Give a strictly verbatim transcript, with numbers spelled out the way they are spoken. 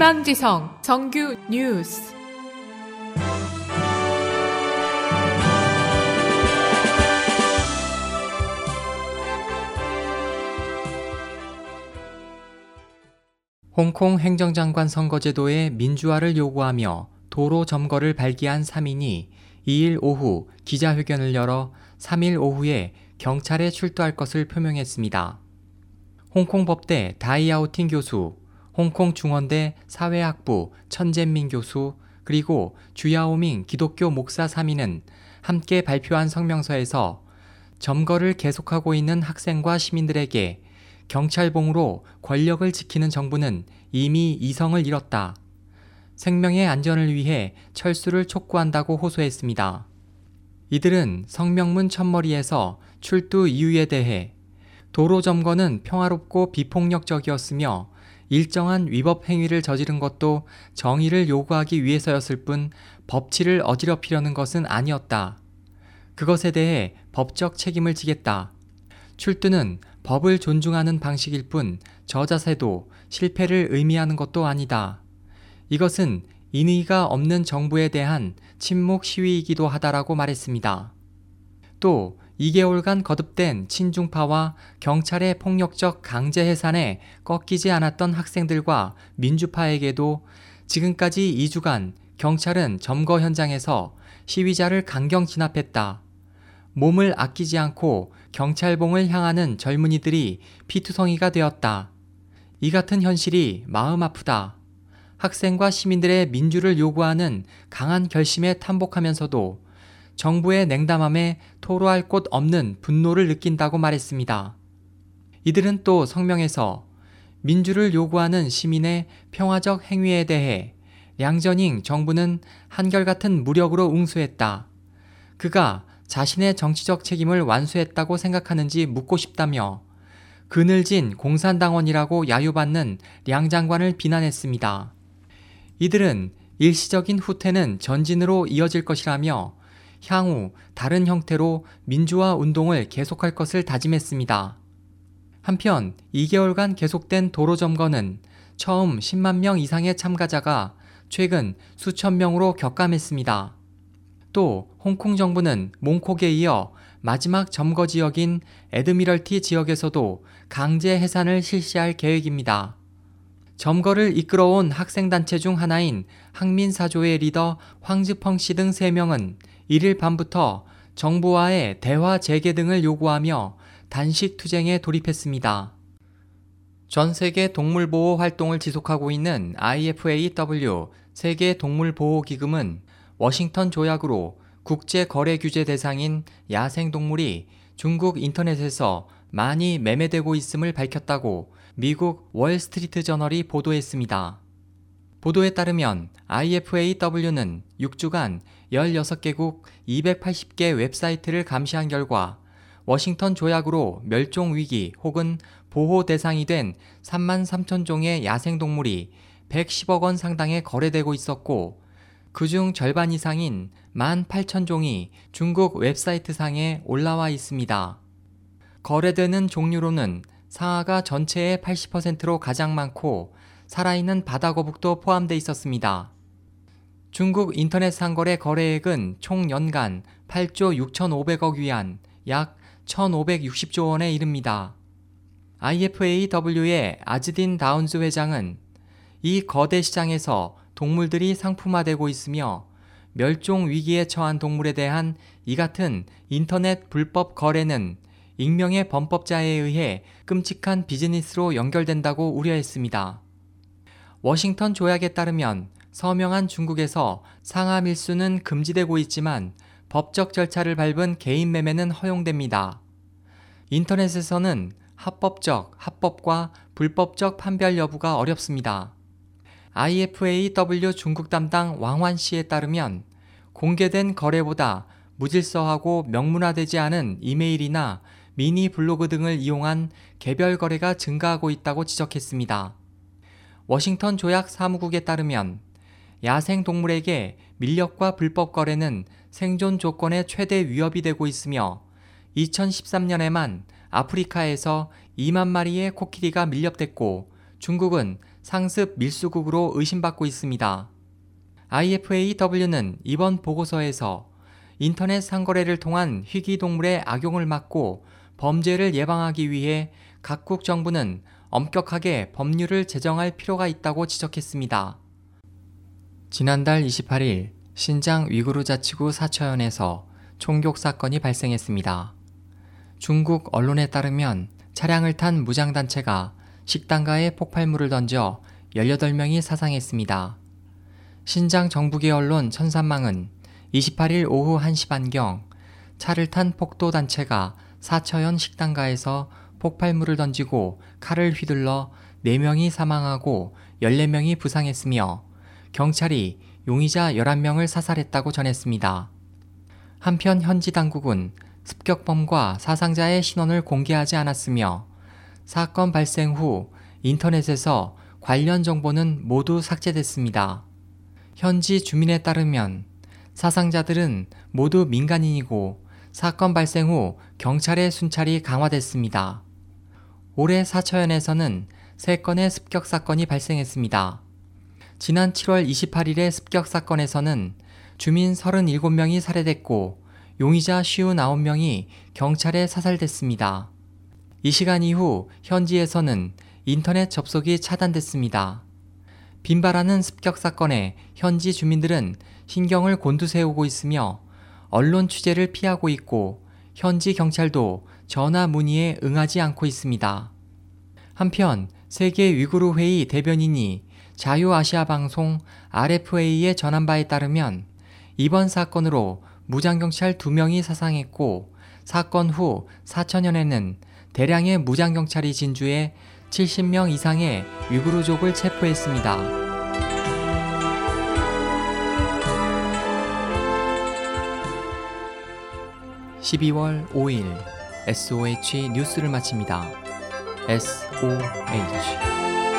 희망지성 정규 뉴스. 홍콩 행정장관 선거제도의 민주화를 요구하며 도로 점거를 발기한 삼 인이 이 일 오후 기자회견을 열어 삼 일 오후에 경찰에 출두할 것을 표명했습니다. 홍콩 법대 다이아오팅 교수, 홍콩 중원대 사회학부 천젠민 교수, 그리고 주야오밍 기독교 목사 삼 인은 함께 발표한 성명서에서 점거를 계속하고 있는 학생과 시민들에게 경찰봉으로 권력을 지키는 정부는 이미 이성을 잃었다. 생명의 안전을 위해 철수를 촉구한다고 호소했습니다. 이들은 성명문 첫머리에서 출두 이유에 대해 도로 점거는 평화롭고 비폭력적이었으며 일정한 위법 행위를 저지른 것도 정의를 요구하기 위해서였을 뿐 법치를 어지럽히려는 것은 아니었다. 그것에 대해 법적 책임을 지겠다. 출두는 법을 존중하는 방식일 뿐 저자세도 실패를 의미하는 것도 아니다. 이것은 인의가 없는 정부에 대한 침묵 시위이기도 하다라고 말했습니다. 또 이 개월간 거듭된 친중파와 경찰의 폭력적 강제 해산에 꺾이지 않았던 학생들과 민주파에게도 지금까지 이 주간 경찰은 점거 현장에서 시위자를 강경 진압했다. 몸을 아끼지 않고 경찰봉을 향하는 젊은이들이 피투성이가 되었다. 이 같은 현실이 마음 아프다. 학생과 시민들의 민주를 요구하는 강한 결심에 탄복하면서도 정부의 냉담함에 토로할 곳 없는 분노를 느낀다고 말했습니다. 이들은 또 성명에서 민주를 요구하는 시민의 평화적 행위에 대해 량저닝 정부는 한결같은 무력으로 응수했다. 그가 자신의 정치적 책임을 완수했다고 생각하는지 묻고 싶다며 그늘진 공산당원이라고 야유받는 량 장관을 비난했습니다. 이들은 일시적인 후퇴는 전진으로 이어질 것이라며 향후 다른 형태로 민주화 운동을 계속할 것을 다짐했습니다. 한편 이 개월간 계속된 도로 점거는 처음 십만 명 이상의 참가자가 최근 수천 명으로 격감했습니다. 또 홍콩 정부는 몽콕에 이어 마지막 점거 지역인 애드미럴티 지역에서도 강제 해산을 실시할 계획입니다. 점거를 이끌어온 학생단체 중 하나인 항민사조의 리더 황즈펑 씨 등 세 명은 일 일 밤부터 정부와의 대화 재개 등을 요구하며 단식 투쟁에 돌입했습니다. 전 세계 동물보호 활동을 지속하고 있는 아이에프에이더블유 세계 동물보호기금은 워싱턴 조약으로 국제 거래 규제 대상인 야생동물이 중국 인터넷에서 많이 매매되고 있음을 밝혔다고 미국 월스트리트 저널이 보도했습니다. 보도에 따르면 아이에프에이더블유는 육 주간 열여섯 개국 이백팔십 개 웹사이트를 감시한 결과 워싱턴 조약으로 멸종위기 혹은 보호 대상이 된 삼만 삼천 종의 야생동물이 백십억 원 상당에 거래되고 있었고 그중 절반 이상인 만 팔천 종이 중국 웹사이트 상에 올라와 있습니다. 거래되는 종류로는 상아가 전체의 팔십 퍼센트로 가장 많고 살아있는 바다거북도 포함되어 있었습니다. 중국 인터넷 상거래 거래액은 총 연간 팔조 육천오백억 위안, 약 천오백육십조 원에 이릅니다. 아이에프에이더블유의 아즈딘 다운즈 회장은 이 거대 시장에서 동물들이 상품화되고 있으며 멸종 위기에 처한 동물에 대한 이 같은 인터넷 불법 거래는 익명의 범법자에 의해 끔찍한 비즈니스로 연결된다고 우려했습니다. 워싱턴 조약에 따르면 서명한 중국에서 상하 밀수는 금지되고 있지만 법적 절차를 밟은 개인 매매는 허용됩니다. 인터넷에서는 합법적, 합법과 불법적 판별 여부가 어렵습니다. 아이에프에이더블유 중국 담당 왕환 씨에 따르면 공개된 거래보다 무질서하고 명문화되지 않은 이메일이나 미니 블로그 등을 이용한 개별 거래가 증가하고 있다고 지적했습니다. 워싱턴 조약 사무국에 따르면 야생 동물에게 밀렵과 불법 거래는 생존 조건의 최대 위협이 되고 있으며 이천십삼 년에만 아프리카에서 이만 마리의 코끼리가 밀렵됐고 중국은 상습 밀수국으로 의심받고 있습니다. 아이에프에이더블유는 이번 보고서에서 인터넷 상거래를 통한 희귀동물의 악용을 막고 범죄를 예방하기 위해 각국 정부는 엄격하게 법률을 제정할 필요가 있다고 지적했습니다. 지난달 이십팔 일 신장 위구르 자치구 사처현에서 총격 사건이 발생했습니다. 중국 언론에 따르면 차량을 탄 무장단체가 식당가에 폭발물을 던져 열여덟 명이 사상했습니다. 신장 정부계 언론 천산망은 이십팔 일 오후 한 시 반경 차를 탄 폭도단체가 사처현 식당가에서 폭발물을 던지고 칼을 휘둘러 네 명이 사망하고 열네 명이 부상했으며 경찰이 용의자 열한 명을 사살했다고 전했습니다. 한편 현지 당국은 습격범과 사상자의 신원을 공개하지 않았으며 사건 발생 후 인터넷에서 관련 정보는 모두 삭제됐습니다. 현지 주민에 따르면 사상자들은 모두 민간인이고 사건 발생 후 경찰의 순찰이 강화됐습니다. 올해 사처현에서는 세 건의 습격 사건이 발생했습니다. 지난 칠월 이십팔 일의 습격 사건에서는 주민 서른일곱 명이 살해됐고 용의자 오십구 명이 경찰에 사살됐습니다. 이 시간 이후 현지에서는 인터넷 접속이 차단됐습니다. 빈발하는 습격 사건에 현지 주민들은 신경을 곤두세우고 있으며 언론 취재를 피하고 있고 현지 경찰도 전화 문의에 응하지 않고 있습니다. 한편 세계 위구르 회의 대변인이 자유아시아 방송 알에프에이에 전한 바에 따르면 이번 사건으로 무장경찰 두 명이 사상했고 사건 후 사천년에는 대량의 무장경찰이 진주해 칠십 명 이상의 위구르족을 체포했습니다. 십이월 오일 에스오에이치 뉴스를 마칩니다. 에스오에이치